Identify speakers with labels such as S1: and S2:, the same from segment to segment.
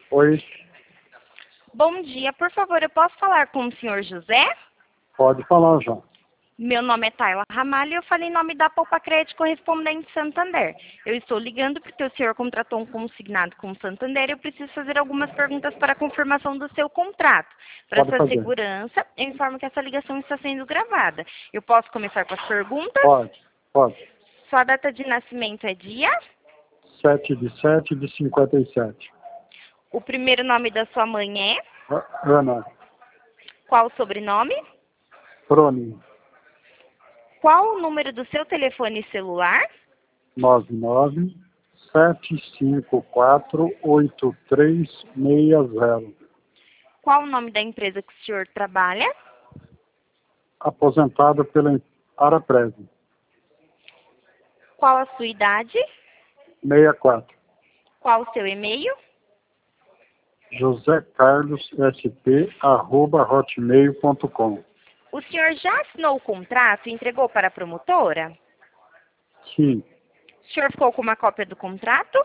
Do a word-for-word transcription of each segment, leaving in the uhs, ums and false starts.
S1: Oi,
S2: Bom dia, por favor, eu posso falar com o senhor José?
S1: pode falar já.
S2: Meu nome é Tayla Ramalho e eu falei em nome da Poupa Crédito Correspondente Santander. Eu estou ligando porque o senhor contratou um consignado com o Santander e eu preciso fazer algumas perguntas para a confirmação do seu contrato. Para
S1: Pode
S2: sua
S1: fazer.
S2: segurança, eu informo que essa ligação está sendo gravada. Eu posso começar com as perguntas?
S1: Pode, pode.
S2: Sua data de nascimento é dia?
S1: Sete de sete de cinquenta e sete.
S2: O primeiro nome da sua mãe é?
S1: A- Ana,
S2: Qual o sobrenome?
S1: Prone,
S2: Qual o número do seu telefone celular?
S1: nove nove sete cinco quatro oito três seis zero.
S2: Qual o nome da empresa que o senhor trabalha?
S1: Aposentado pela Araprese.
S2: Qual a sua idade?
S1: sessenta e quatro.
S2: Qual o seu e-mail?
S1: José Carlos sp arroba hotmail ponto com.
S2: O senhor já assinou o contrato e entregou para a promotora?
S1: Sim,
S2: O senhor ficou com uma cópia do contrato?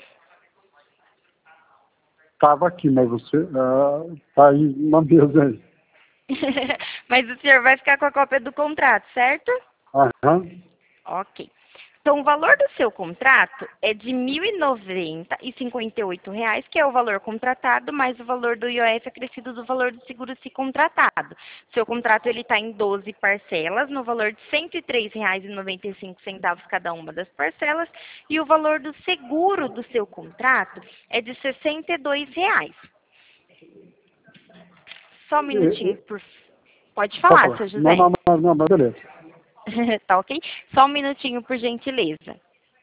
S1: estava aqui, mas você está aí na mesa aí.
S2: Mas o senhor vai ficar com a cópia do contrato, certo?
S1: Aham,
S2: Ok. Então, o valor do seu contrato é de mil e noventa e cinquenta e oito reais, que é o valor contratado, mais o valor do I O F acrescido do valor do seguro se contratado. Seu contrato ele está em doze parcelas, no valor de cento e três reais e noventa e cinco centavos cada uma das parcelas, e o valor do seguro do seu contrato é de sessenta e dois reais. Só um minutinho, por... Pode
S1: pode
S2: falar,
S1: falar.
S2: seu
S1: Não,
S2: José.
S1: não, não, não, mas beleza.
S2: Tá ok? Só um minutinho, por gentileza.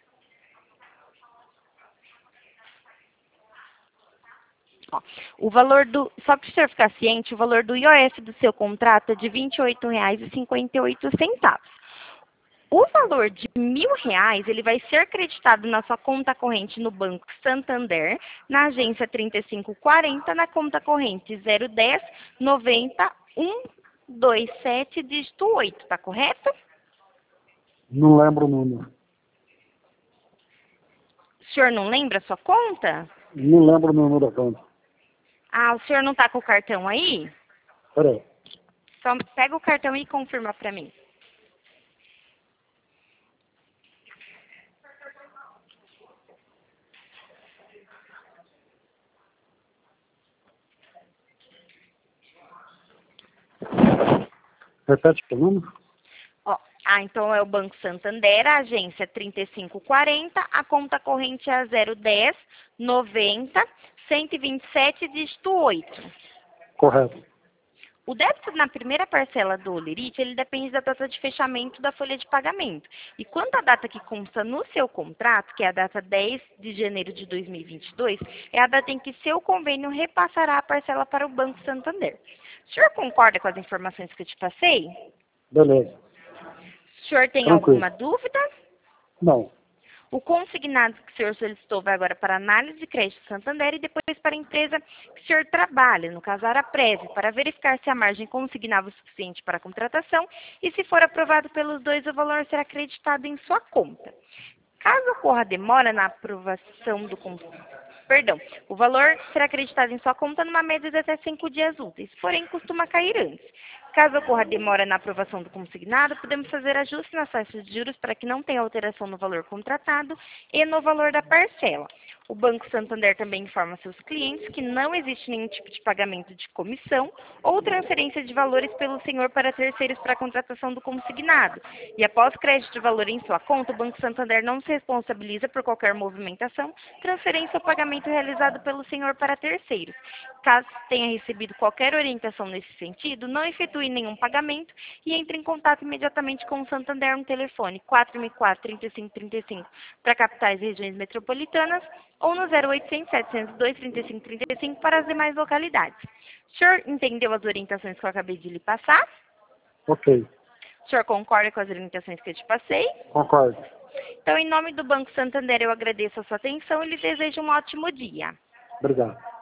S2: Ó, o valor do, só para o senhor ficar ciente, o valor do I O F do seu contrato é de vinte e oito reais e cinquenta e oito centavos. O valor de mil reais, ele vai ser acreditado na sua conta corrente no Banco Santander, na agência trinta e cinco quarenta, na conta corrente zero um zero noventa um dois sete, dígito oito, tá correto?
S1: Não lembro o número.
S2: O senhor não lembra a sua conta?
S1: Não lembro o número da conta.
S2: Ah, o senhor não tá com o cartão aí?
S1: Peraí.
S2: Só pega o cartão e confirma para mim.
S1: Repete o número?
S2: Ó, ah, então é o Banco Santander, a agência trinta e cinco quarenta, a conta corrente é a zero um zero noventa cento e vinte e sete, dígito oito.
S1: Correto.
S2: O débito na primeira parcela do Olerite, ele depende da data de fechamento da folha de pagamento. E quanto à data que consta no seu contrato, que é a data dez de janeiro de dois mil e vinte e dois, é a data em que seu convênio repassará a parcela para o Banco Santander. O senhor concorda com as informações que eu te passei?
S1: Beleza.
S2: O senhor tem
S1: Tranquilo.
S2: alguma dúvida?
S1: Não.
S2: O consignado que o senhor solicitou vai agora para análise de crédito Santander e depois para a empresa que o senhor trabalha, no caso a Araprese, para verificar se a margem consignável é suficiente para a contratação e se for aprovado pelos dois, o valor será acreditado em sua conta. Caso ocorra demora na aprovação do con- Perdão, o valor será acreditado em sua conta numa média de até cinco dias úteis, porém costuma cair antes. Caso ocorra demora na aprovação do consignado, podemos fazer ajustes nas taxas de juros para que não tenha alteração no valor contratado e no valor da parcela. O Banco Santander também informa seus clientes que não existe nenhum tipo de pagamento de comissão ou transferência de valores pelo senhor para terceiros para a contratação do consignado. E após crédito de valor em sua conta, o Banco Santander não se responsabiliza por qualquer movimentação, transferência ou pagamento realizado pelo senhor para terceiros. Caso tenha recebido qualquer orientação nesse sentido, não efetue nenhum pagamento e entre em contato imediatamente com o Santander no telefone quatro mil e quatro, trinta e cinco trinta e cinco para capitais e regiões metropolitanas ou no zero oitocentos, setecentos e dois, trinta e cinco trinta e cinco para as demais localidades. O senhor entendeu as orientações que eu acabei de lhe passar?
S1: Ok.
S2: O senhor concorda com as orientações que eu te passei?
S1: Concordo.
S2: Então, em nome do Banco Santander, eu agradeço a sua atenção e lhe desejo um ótimo dia.
S1: Obrigado.